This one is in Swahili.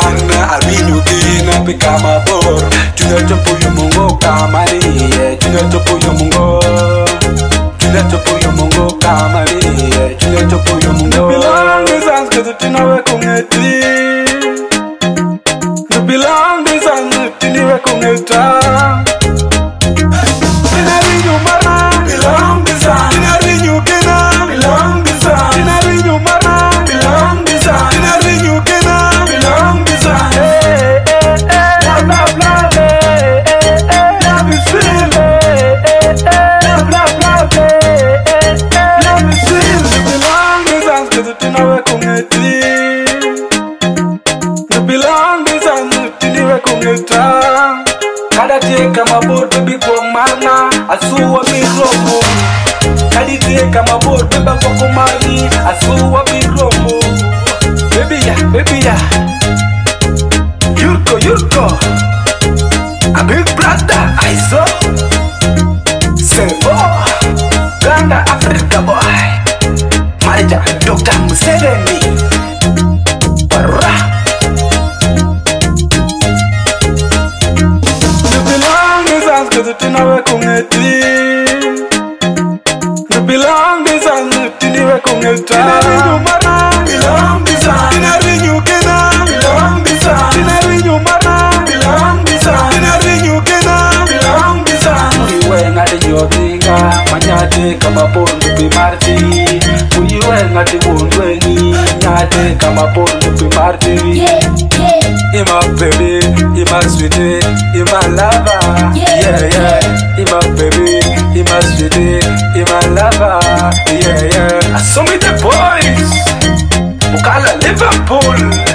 mana arwinyo kina pe kama bor Chuna topo yo mungo kama ni Chuna topo yo mungo Chuna topo yo mungo kama ni Chuna topo yo mungo Belong this hands cause tina we kungeti Belong this hands tina we kungeta Tina rinyo mana Belong this hands Tina rinyo kina Belong this hands Tina rinyo mana Belong this hands Tina rinyo kina Belong this hands Love, love, love, love is real Love, love, love, love is real Belong this hands cause tina we kungeti Belong this hands tina we kungeta Kada take my boat baby go marna asuwa biromo Kada take my boat baby go marni asuwa biromo Baby ya Yurko A big brother I saw Say oh Ganda Africa boy Manager Dr. Museveni Para Cause tina we kungeti Belong this hands tina we kungeta Tina rinyo mana Belong this hands Tina rinyo kena Belong this hands Tina rinyo mana Belong this hands Tina rinyo kena Belong this hands Uiwe ngati nyodinga Manyate kama pondu pimarti Uiwe ngati wondweni Nyate kama pondu pimarti Ima baby, ima sweetie, ima lover Yeah, ima baby, ima sweetie, ima lover Yeah, I saw me the boys Bukala Liverpool